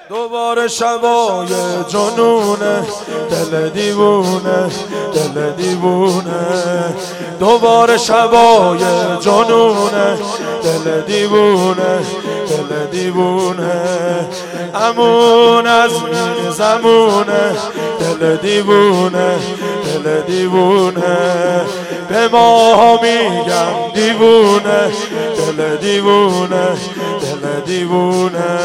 دوباره شبای جنونه دل دیوونه دل دیوونه دوباره شبای جنونه دل دیوونه دل دیوونه امون از این زمونه دل دیوونه دل دیوونه به ما میگم دیوونه دل دیوونه دل دیوونه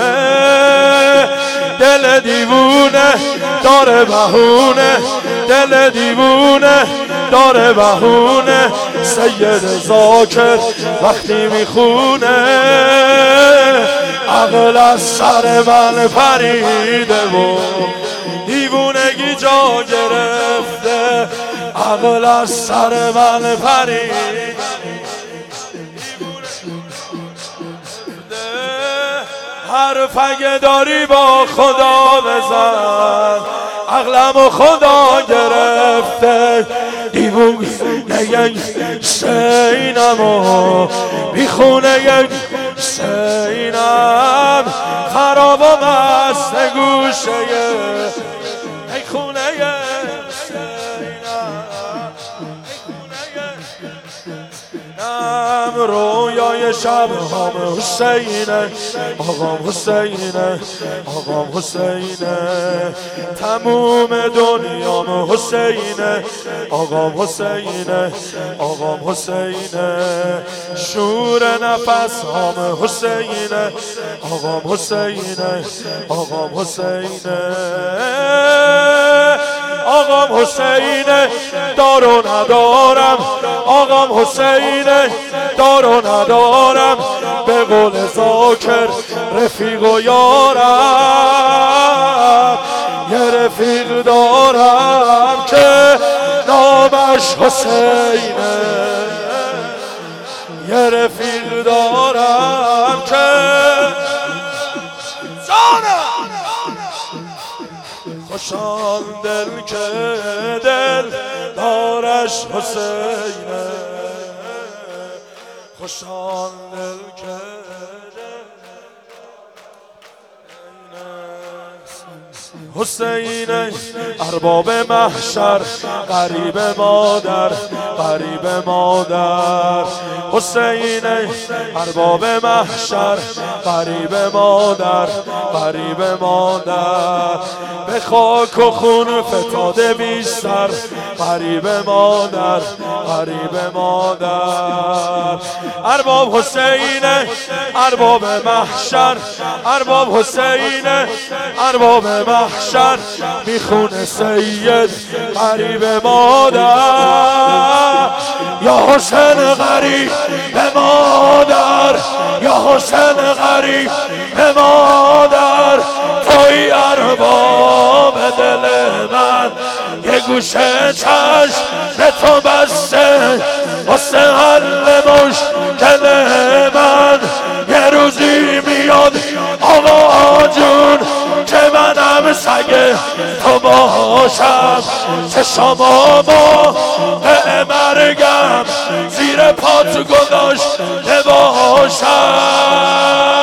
دل دیوونه داره بهونه دل دیوونه داره بهونه سید زاکر وقتی میخونه عقل از سر من پریده و دیوونگی جا گرفته عقل از سر من پریده حرف اگه داری با خدا بزن عقلمو خدا گرفته دیوونه یک سینمو بیخونه یک سینم خراب و مست گوشه یک خونه رویای شب هم حسینه آقام حسینه آقام حسینه تموم دنیام حسینه آقام حسینه آقام حسینه شور نفس هم حسینه آقام حسینه آقام حسینه آقام حسینه دارو ندارم آقام حسینه دارو ندارم به قول زاکر رفیق و یارم یه رفیق دارم که نامش حسینه یه رفیق دارم که خوشان دل که دل دارش حسینه خوشان دل که حسینه ارباب محشر قریب مادر قریب مادر حسینه ارباب محشر قریب مادر قریب مادر به خاک و خون فتاده بیشتر قریب مادر قریب مادر ارباب حسینه ارباب محشر ارباب حسینه ارباب محشر میخونه سید قریب مادر یا حسین قریب مادر یا حسین قریب مادر توی ارباب دل من یه گوشه چشم تو بسته واسه حل مشکل من یه روزی میاد آقا جون که منم سگ تو باشم چشمامو به مرگم زیر پات گذاشته باشم